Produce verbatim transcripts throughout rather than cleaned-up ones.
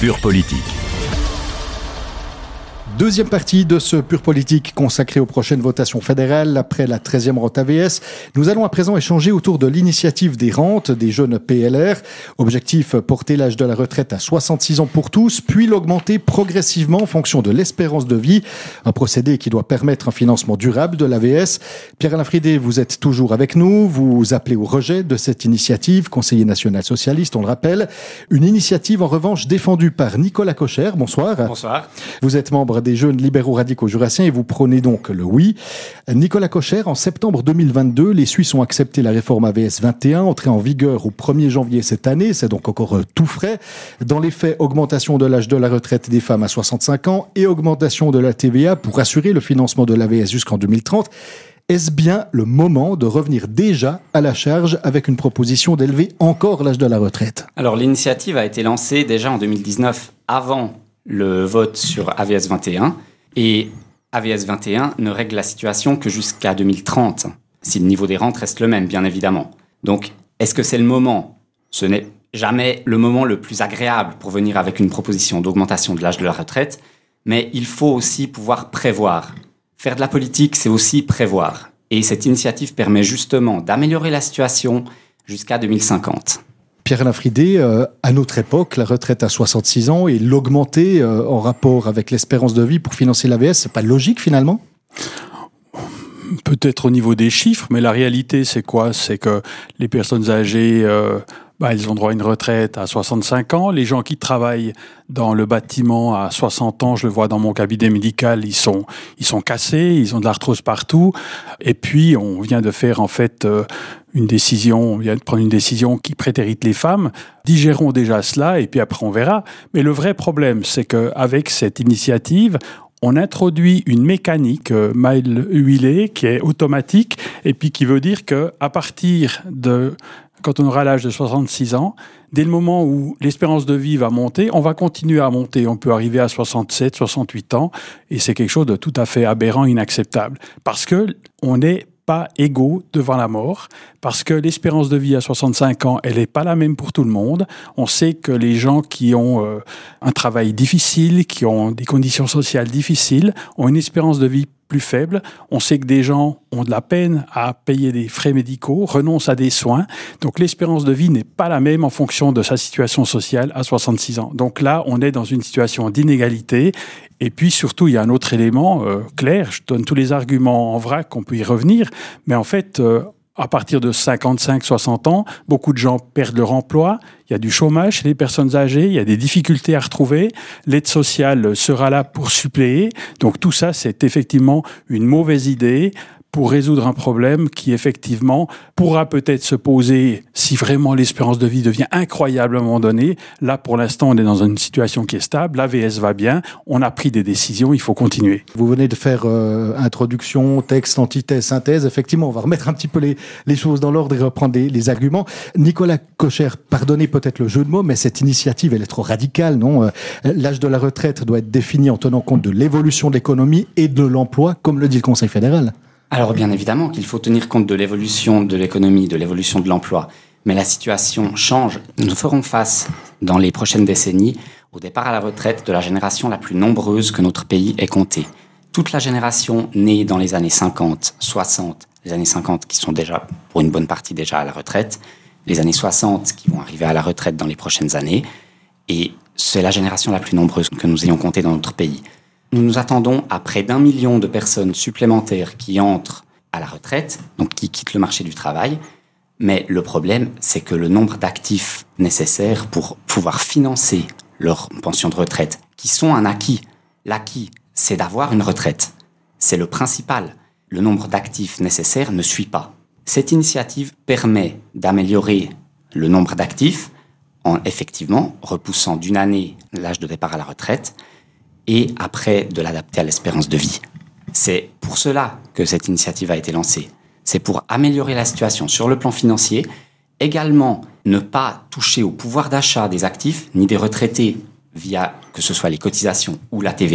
Pure Politique. Deuxième partie de ce Pure Politique consacré aux prochaines votations fédérales après la treizième rente A V S. Nous allons à présent échanger autour de l'initiative des rentes des jeunes P L R. Objectif, porter l'âge de la retraite à soixante-six ans pour tous, puis l'augmenter progressivement en fonction de l'espérance de vie. Un procédé qui doit permettre un financement durable de l'A V S. Pierre-Alain Fridé, vous êtes toujours avec nous. Vous appelez au rejet de cette initiative, conseiller national socialiste, on le rappelle. Une initiative en revanche défendue par Nicolas Cocher. Bonsoir. Bonsoir. Vous êtes membre des jeunes libéraux radicaux jurassiens et vous prônez donc le oui. Nicolas Cocher, en septembre deux mille vingt-deux, les Suisses ont accepté la réforme A V S vingt et un, entrée en vigueur au premier janvier cette année. C'est donc encore tout frais. Dans les faits, augmentation de l'âge de la retraite des femmes à soixante-cinq ans et augmentation de la T V A pour assurer le financement de l'A V S jusqu'en deux mille trente. Est-ce bien le moment de revenir déjà à la charge avec une proposition d'élever encore l'âge de la retraite ? Alors, l'initiative a été lancée déjà en deux mille dix-neuf, avant le vote sur A V S vingt et un. Et A V S vingt et un ne règle la situation que jusqu'à deux mille trente, si le niveau des rentes reste le même, bien évidemment. Donc, est-ce que c'est le moment ? Ce n'est jamais le moment le plus agréable pour venir avec une proposition d'augmentation de l'âge de la retraite, mais il faut aussi pouvoir prévoir. Faire de la politique, c'est aussi prévoir. Et cette initiative permet justement d'améliorer la situation jusqu'à deux mille cinquante. Pierre-Alain Fridé, euh, à notre époque, la retraite à soixante-six ans et l'augmenter euh, en rapport avec l'espérance de vie pour financer l'A V S, c'est pas logique finalement ? Peut-être au niveau des chiffres, mais la réalité, c'est quoi ? C'est que les personnes âgées, euh, bah, elles ont droit à une retraite à soixante-cinq ans. Les gens qui travaillent dans le bâtiment à soixante ans, je le vois dans mon cabinet médical, ils sont, ils sont cassés, ils ont de l'arthrose partout. Et puis, on vient de faire en fait euh, une décision, on vient de prendre une décision qui prétérite les femmes. Digérons déjà cela et puis après on verra. Mais le vrai problème, c'est qu'avec cette initiative, on introduit une mécanique euh, mal huilée qui est automatique et puis qui veut dire que à partir de quand on aura l'âge de soixante-six ans, dès le moment où l'espérance de vie va monter, on va continuer à monter. On peut arriver à soixante-sept, soixante-huit ans et c'est quelque chose de tout à fait aberrant, inacceptable. Parce que on n'est pas égaux devant la mort, parce que l'espérance de vie à soixante-cinq ans, elle n'est pas la même pour tout le monde. On sait que les gens qui ont euh, un travail difficile, qui ont des conditions sociales difficiles, ont une espérance de vie plus faible. On sait que des gens ont de la peine à payer des frais médicaux, renoncent à des soins. Donc l'espérance de vie n'est pas la même en fonction de sa situation sociale à soixante-six ans. Donc là, on est dans une situation d'inégalité. Et puis surtout, il y a un autre élément euh, clair. Je donne tous les arguments en vrac, on peut y revenir. Mais en fait, euh, à partir de cinquante-cinq soixante ans, beaucoup de gens perdent leur emploi. Il y a du chômage chez les personnes âgées, il y a des difficultés à retrouver. L'aide sociale sera là pour suppléer. Donc tout ça, c'est effectivement une mauvaise idée pour résoudre un problème qui, effectivement, pourra peut-être se poser si vraiment l'espérance de vie devient incroyable à un moment donné. Là, pour l'instant, on est dans une situation qui est stable. L'A V S va bien. On a pris des décisions. Il faut continuer. Vous venez de faire euh, introduction, texte, antithèse, synthèse. Effectivement, on va remettre un petit peu les, les choses dans l'ordre et reprendre les, les arguments. Nicolas Cocher, pardonnez peut-être le jeu de mots, mais cette initiative, elle est trop radicale, non ? L'âge de la retraite doit être défini en tenant compte de l'évolution de l'économie et de l'emploi, comme le dit le Conseil fédéral. Alors bien évidemment qu'il faut tenir compte de l'évolution de l'économie, de l'évolution de l'emploi. Mais la situation change. Nous ferons face, dans les prochaines décennies, au départ à la retraite de la génération la plus nombreuse que notre pays ait comptée. Toute la génération née dans les années cinquante, soixante, les années cinquante qui sont déjà, pour une bonne partie déjà à la retraite, les années soixante qui vont arriver à la retraite dans les prochaines années, et c'est la génération la plus nombreuse que nous ayons comptée dans notre pays. Nous nous attendons à près d'un million de personnes supplémentaires qui entrent à la retraite, donc qui quittent le marché du travail. Mais le problème, c'est que le nombre d'actifs nécessaires pour pouvoir financer leur pension de retraite, qui sont un acquis, l'acquis, c'est d'avoir une retraite. C'est le principal. Le nombre d'actifs nécessaires ne suit pas. Cette initiative permet d'améliorer le nombre d'actifs en effectivement repoussant d'une année l'âge de départ à la retraite, et après de l'adapter à l'espérance de vie. C'est pour cela que cette initiative a été lancée. C'est pour améliorer la situation sur le plan financier, également ne pas toucher au pouvoir d'achat des actifs ni des retraités via que ce soit les cotisations ou la T V A.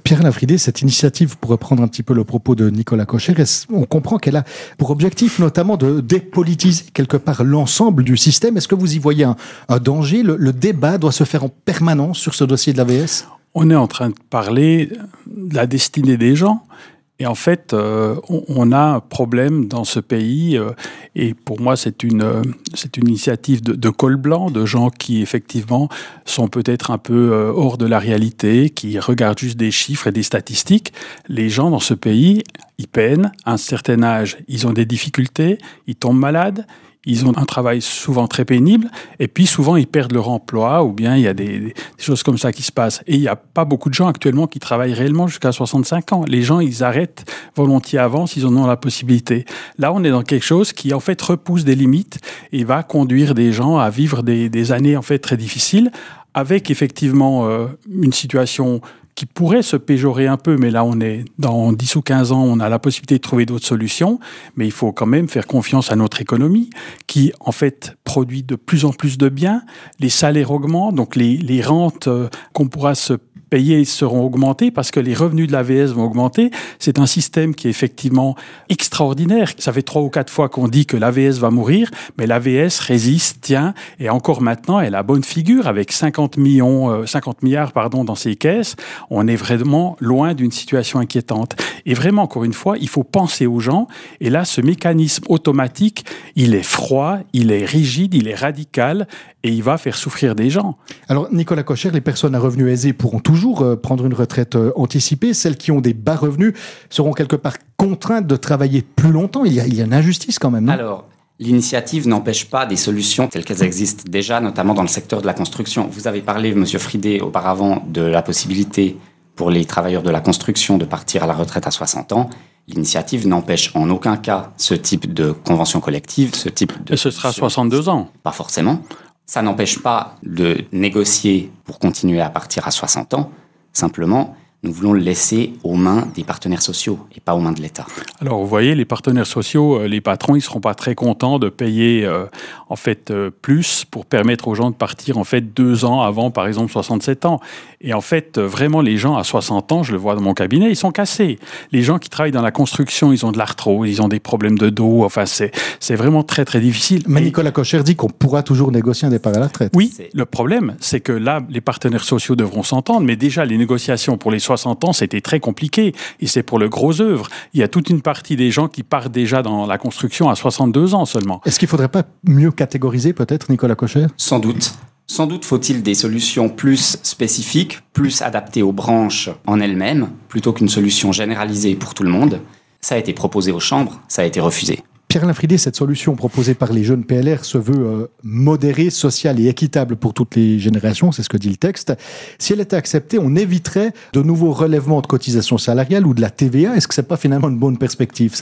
Pierre Lafridé, cette initiative, pour reprendre un petit peu le propos de Nicolas Cocher, on comprend qu'elle a pour objectif notamment de dépolitiser quelque part l'ensemble du système. Est-ce que vous y voyez un, un danger ? le, le débat doit se faire en permanence sur ce dossier de l'A V S ? On est en train de parler de la destinée des gens. Et en fait, euh, on, on a un problème dans ce pays, euh, et pour moi, c'est une, euh, c'est une initiative de, de col blanc, de gens qui, effectivement, sont peut-être un peu euh, hors de la réalité, qui regardent juste des chiffres et des statistiques. Les gens dans ce pays, ils peinent, à un certain âge, ils ont des difficultés, ils tombent malades, ils ont un travail souvent très pénible, et puis souvent ils perdent leur emploi, ou bien il y a des, des choses comme ça qui se passent. Et il n'y a pas beaucoup de gens actuellement qui travaillent réellement jusqu'à soixante-cinq ans. Les gens, ils arrêtent volontiers avant s'ils en ont la possibilité. Là, on est dans quelque chose qui, en fait, repousse des limites et va conduire des gens à vivre des, des années, en fait, très difficiles, avec effectivement euh, une situation qui pourrait se péjorer un peu, mais là, on est dans dix ou quinze ans, on a la possibilité de trouver d'autres solutions, mais il faut quand même faire confiance à notre économie, qui, en fait, produit de plus en plus de biens. Les salaires augmentent, donc les, les rentes euh, qu'on pourra se payer seront augmentées parce que les revenus de l'A V S vont augmenter. C'est un système qui est effectivement extraordinaire. Ça fait trois ou quatre fois qu'on dit que l'A V S va mourir, mais l'A V S résiste, tient, et encore maintenant, elle a bonne figure avec cinquante millions, euh, cinquante milliards, pardon, dans ses caisses. On est vraiment loin d'une situation inquiétante. Et vraiment, encore une fois, il faut penser aux gens. Et là, ce mécanisme automatique, il est froid, il est rigide, il est radical, et il va faire souffrir des gens. Alors, Nicolas Cocher, les personnes à revenus aisés pourront toujours prendre une retraite anticipée. Celles qui ont des bas revenus seront quelque part contraintes de travailler plus longtemps. Il y a, il y a une injustice quand même, non ? Alors, l'initiative n'empêche pas des solutions telles qu'elles existent déjà, notamment dans le secteur de la construction. Vous avez parlé, M. Fridé, auparavant, de la possibilité pour les travailleurs de la construction de partir à la retraite à soixante ans. L'initiative n'empêche en aucun cas ce type de convention collective, ce type de... Et ce sera soixante-deux ans. Pas forcément. Ça n'empêche pas de négocier pour continuer à partir à soixante ans. Simplement, nous voulons le laisser aux mains des partenaires sociaux et pas aux mains de l'État. Alors, vous voyez, les partenaires sociaux, les patrons, ils ne seront pas très contents de payer euh, en fait euh, plus pour permettre aux gens de partir en fait deux ans avant, par exemple, soixante-sept ans. Et en fait, vraiment, les gens à soixante ans, je le vois dans mon cabinet, ils sont cassés. Les gens qui travaillent dans la construction, ils ont de l'arthrose, ils ont des problèmes de dos. Enfin, c'est, c'est vraiment très, très difficile. Mais Nicolas Cocher dit qu'on pourra toujours négocier un départ à la retraite. Oui, c'est... le problème, c'est que là, les partenaires sociaux devront s'entendre, mais déjà, les négociations pour les soixante ans, c'était très compliqué. Et c'est pour le gros œuvre. Il y a toute une partie des gens qui partent déjà dans la construction à soixante-deux ans seulement. Est-ce qu'il ne faudrait pas mieux catégoriser, peut-être, Nicolas Cocher ? Sans doute. Sans doute faut-il des solutions plus spécifiques, plus adaptées aux branches en elles-mêmes, plutôt qu'une solution généralisée pour tout le monde. Ça a été proposé aux chambres, ça a été refusé. Pierre Lafridé, cette solution proposée par les jeunes P L R se veut euh, modérée, sociale et équitable pour toutes les générations, c'est ce que dit le texte. Si elle était acceptée, on éviterait de nouveaux relèvements de cotisations salariales ou de la T V A. Est-ce que c'est pas finalement une bonne perspective, ça ?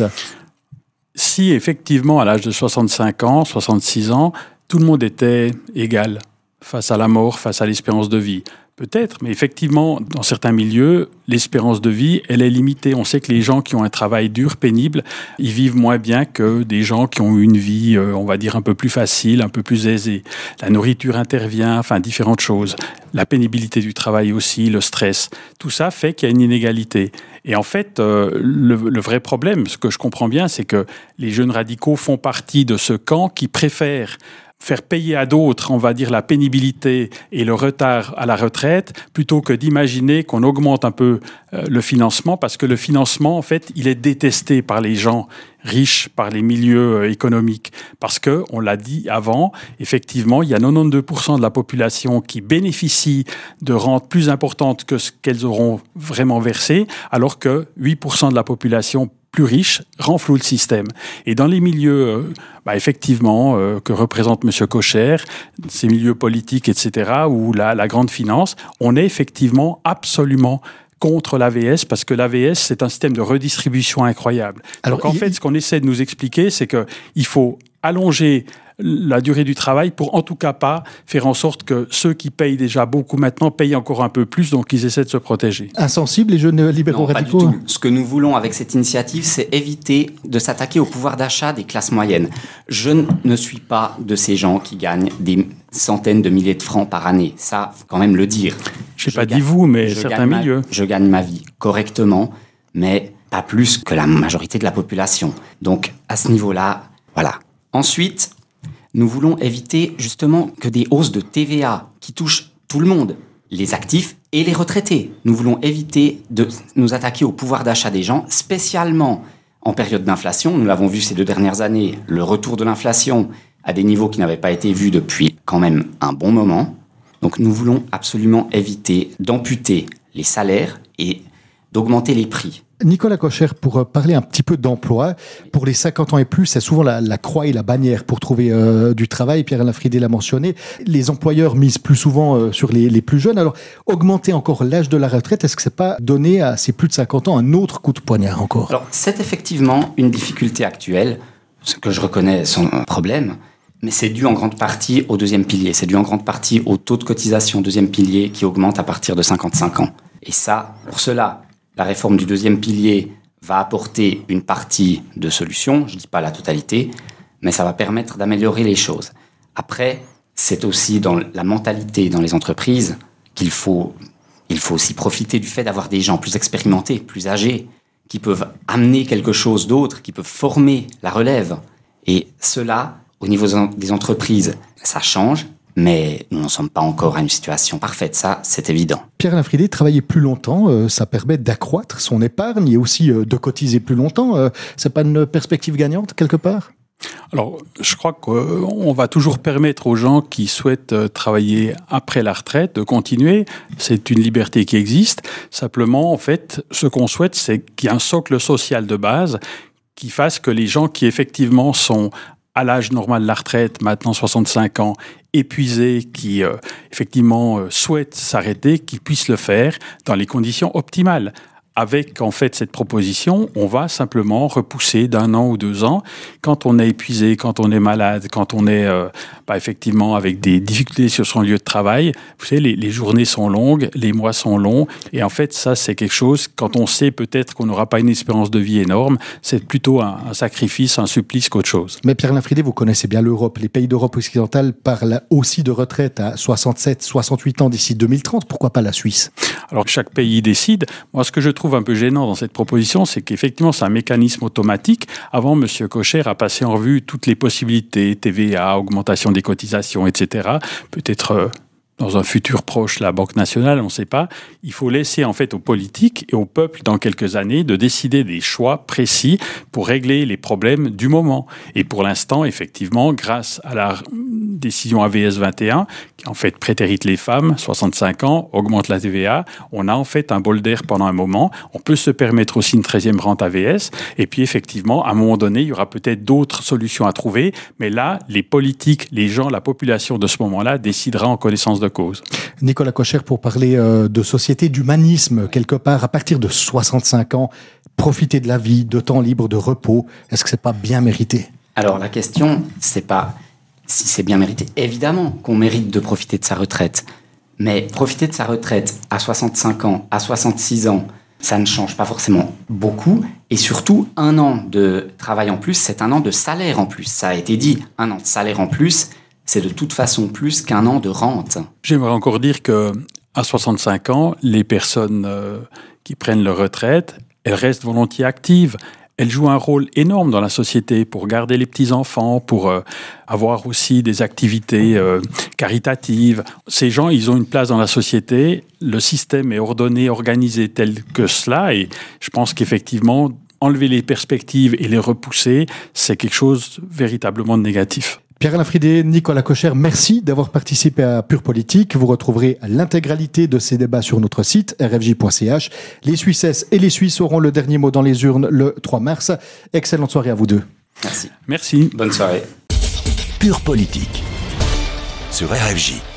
Si effectivement, à l'âge de soixante-cinq ans, soixante-six ans, tout le monde était égal face à la mort, face à l'espérance de vie. Peut-être, mais effectivement, dans certains milieux, l'espérance de vie, elle est limitée. On sait que les gens qui ont un travail dur, pénible, ils vivent moins bien que des gens qui ont une vie, euh, on va dire, un peu plus facile, un peu plus aisée. La nourriture intervient, enfin, différentes choses. La pénibilité du travail aussi, le stress. Tout ça fait qu'il y a une inégalité. Et en fait, euh, le, le vrai problème, ce que je comprends bien, c'est que les jeunes radicaux font partie de ce camp qui préfère faire payer à d'autres, on va dire, la pénibilité et le retard à la retraite, plutôt que d'imaginer qu'on augmente un peu euh, le financement, parce que le financement, en fait, il est détesté par les gens riches, par les milieux euh, économiques. Parce que, on l'a dit avant, effectivement, il y a quatre-vingt-douze pour cent de la population qui bénéficie de rentes plus importantes que ce qu'elles auront vraiment versé, alors que huit pour cent de la population plus riches renflouent le système. Et dans les milieux, euh, bah, effectivement, euh, que représente M. Cocher, ces milieux politiques, et cetera, ou la, la grande finance, on est effectivement absolument contre l'A V S, parce que l'A V S, c'est un système de redistribution incroyable. Alors, Donc, en il... fait, ce qu'on essaie de nous expliquer, c'est qu'il faut allonger la durée du travail pour en tout cas pas faire en sorte que ceux qui payent déjà beaucoup maintenant payent encore un peu plus, donc ils essaient de se protéger. Insensibles, les jeunes libéraux non, radicaux? Pas du tout. Ce que nous voulons avec cette initiative, c'est éviter de s'attaquer au pouvoir d'achat des classes moyennes. Je ne suis pas de ces gens qui gagnent des centaines de milliers de francs par année. Ça, faut quand même le dire. Je n'ai pas dit vous, mais certains ma, milieux. Je gagne ma vie correctement, mais pas plus que la majorité de la population. Donc, à ce niveau-là, voilà. Ensuite, nous voulons éviter justement que des hausses de T V A qui touchent tout le monde, les actifs et les retraités. Nous voulons éviter de nous attaquer au pouvoir d'achat des gens, spécialement en période d'inflation. Nous l'avons vu ces deux dernières années, le retour de l'inflation à des niveaux qui n'avaient pas été vus depuis quand même un bon moment. Donc nous voulons absolument éviter d'amputer les salaires et d'augmenter les prix. Nicolas Cocher, pour parler un petit peu d'emploi, pour les cinquante ans et plus, c'est souvent la, la croix et la bannière pour trouver euh, du travail. Pierre-Alain Fridet l'a mentionné. Les employeurs misent plus souvent euh, sur les, les plus jeunes. Alors, augmenter encore l'âge de la retraite, est-ce que c'est pas donner à ces plus de cinquante ans un autre coup de poignard encore ? Alors, c'est effectivement une difficulté actuelle, ce que je reconnais son problème, mais c'est dû en grande partie au deuxième pilier. C'est dû en grande partie au taux de cotisation deuxième pilier qui augmente à partir de cinquante-cinq ans. Et ça, pour cela, la réforme du deuxième pilier va apporter une partie de solution, je ne dis pas la totalité, mais ça va permettre d'améliorer les choses. Après, c'est aussi dans la mentalité dans les entreprises qu'il faut, il faut aussi profiter du fait d'avoir des gens plus expérimentés, plus âgés, qui peuvent amener quelque chose d'autre, qui peuvent former la relève. Et cela, au niveau des entreprises, ça change. Mais nous n'en sommes pas encore à une situation parfaite, ça, c'est évident. Pierre-Alain Fridet, travailler plus longtemps, euh, ça permet d'accroître son épargne et aussi euh, de cotiser plus longtemps. Euh, c'est pas une perspective gagnante, quelque part ? Alors, je crois qu'on va toujours permettre aux gens qui souhaitent travailler après la retraite de continuer. C'est une liberté qui existe. Simplement, en fait, ce qu'on souhaite, c'est qu'il y ait un socle social de base qui fasse que les gens qui, effectivement, sont à l'âge normal de la retraite, maintenant soixante-cinq ans, épuisés, qui euh, effectivement euh, souhaitent s'arrêter, qu'ils puissent le faire dans les conditions optimales. Avec, en fait, cette proposition, on va simplement repousser d'un an ou deux ans. Quand on est épuisé, quand on est malade, quand on est, euh, bah, effectivement, avec des difficultés sur son lieu de travail, vous savez, les, les journées sont longues, les mois sont longs. Et en fait, ça, c'est quelque chose, quand on sait peut-être qu'on n'aura pas une espérance de vie énorme, c'est plutôt un, un sacrifice, un supplice qu'autre chose. Mais Pierre-Alain Fridet, vous connaissez bien l'Europe. Les pays d'Europe occidentale parlent aussi de retraite à soixante-sept, soixante-huit ans d'ici deux mille trente. Pourquoi pas la Suisse ? Alors, chaque pays décide. Moi, ce que je trouve un peu gênant dans cette proposition, c'est qu'effectivement, c'est un mécanisme automatique. Avant, M. Cocher a passé en revue toutes les possibilités, T V A, augmentation des cotisations, et cetera. Peut-être euh, dans un futur proche, la Banque nationale, on ne sait pas. Il faut laisser en fait aux politiques et au peuple, dans quelques années, de décider des choix précis pour régler les problèmes du moment. Et pour l'instant, effectivement, grâce à la décision A V S vingt et un, qui en fait prétérite les femmes, soixante-cinq ans, augmente la T V A, on a en fait un bol d'air pendant un moment. On peut se permettre aussi une treizième rente A V S. Et puis effectivement, à un moment donné, il y aura peut-être d'autres solutions à trouver. Mais là, les politiques, les gens, la population de ce moment-là décidera en connaissance de cause. Nicolas Cocher, pour parler euh, de société, d'humanisme, quelque part, à partir de soixante-cinq ans, profiter de la vie, de temps libre, de repos, est-ce que c'est pas bien mérité ? Alors la question, c'est pas si c'est bien mérité. Évidemment qu'on mérite de profiter de sa retraite. Mais profiter de sa retraite à soixante-cinq ans, à soixante-six ans, ça ne change pas forcément beaucoup. Et surtout, un an de travail en plus, c'est un an de salaire en plus. Ça a été dit, un an de salaire en plus, c'est de toute façon plus qu'un an de rente. J'aimerais encore dire que à soixante-cinq ans, les personnes euh, qui prennent leur retraite, elles restent volontiers actives. Elles jouent un rôle énorme dans la société pour garder les petits-enfants, pour euh, avoir aussi des activités euh, caritatives. Ces gens, ils ont une place dans la société. Le système est ordonné, organisé tel que cela. Et je pense qu'effectivement, enlever les perspectives et les repousser, c'est quelque chose véritablement de négatif. Pierre-Alain Fridet, Nicolas Cocher, merci d'avoir participé à Pure Politique. Vous retrouverez l'intégralité de ces débats sur notre site r f j point c h. Les Suissesses et les Suisses auront le dernier mot dans les urnes le trois mars. Excellente soirée à vous deux. Merci. Merci. Bonne soirée. Pure Politique sur R F J.